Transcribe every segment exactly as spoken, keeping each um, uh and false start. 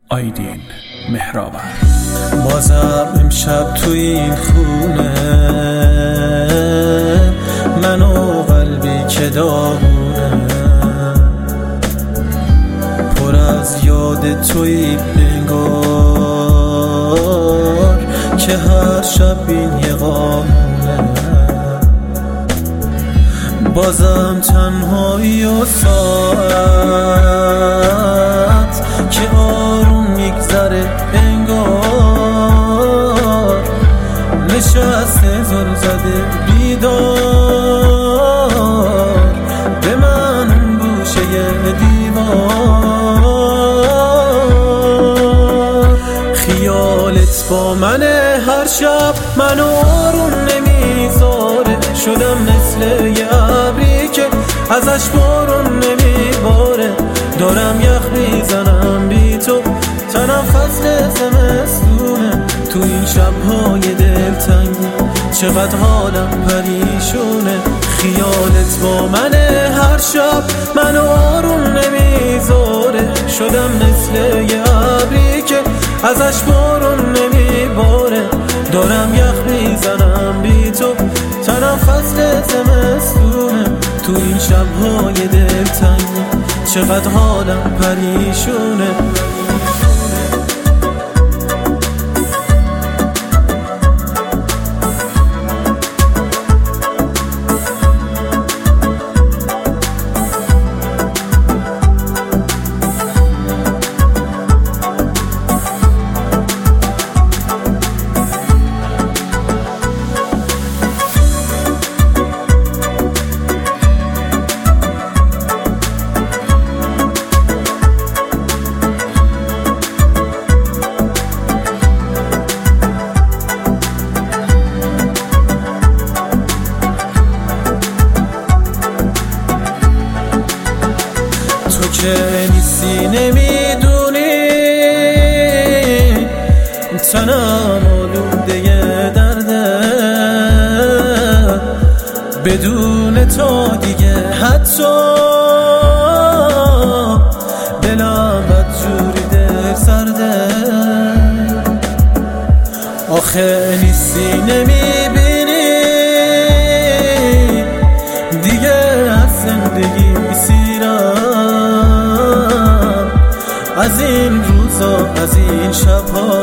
آیدین مهرآور. بازم امشب تو این خونه، من و قلبی که داغونه، پر از یاد توی انگار که هر شب این یه قامونه. بازم تنهایی و ساعت که آروم میگذره انگار نشسته زل زده بیدار به من گوشه دیوار. خیالت با منه هر شب منو آروم نمیذاره، شدم مثل یه ابری که ازش بارون نمیباره. دارم یخ میزنم بی تو، تنم فصل زمستونه. تو این شبهای دلتنگی چقدر حالم پریشونه. خیالت با منه هر شب منو آروم نمیذاره، شدم مثل یه ابری که ازش بارون نمیباره. دارم یخ میزنم بی تو، تنم فصل زمستونه. تو این شبهای دلتنگی چقدر حالم پریشونه. تو که نیستی نمیدونی تنم آلوده درده، بدون تو دیگه حتی دلم بدجوری دل سرده. آخه نیستی نمیبینی دیگه از زندگی سیرم، از این روزا از این شبها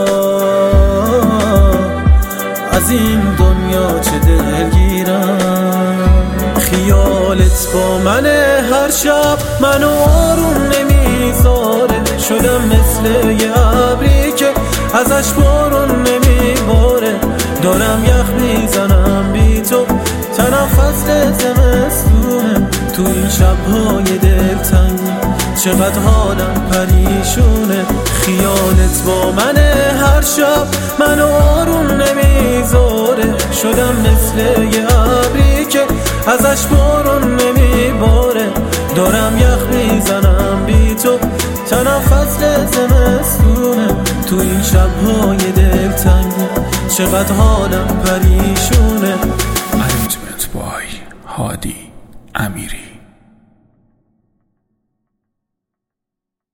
از این دنیا چه دلگیرم. خیالت با منه هر شب منو آروم نمیذاره، شدم مثل یه ابری که ازش بارون نمیباره. دارم یخ میزنم بی تو، تنم فصل زمستونه. تو این شبهای دلتنگی چقدر حالم پریشونه. خیالت با منه هر شب منو آروم نمیذاره، شدم مثل یه ابری که ازش بارون نمیباره. دارم یخ میزنم بی تو، تنم فصل زمستونه. تو این شبهای دلتنگی چقدر حالم پریشونه. ارنجمنت بای هادی امیری.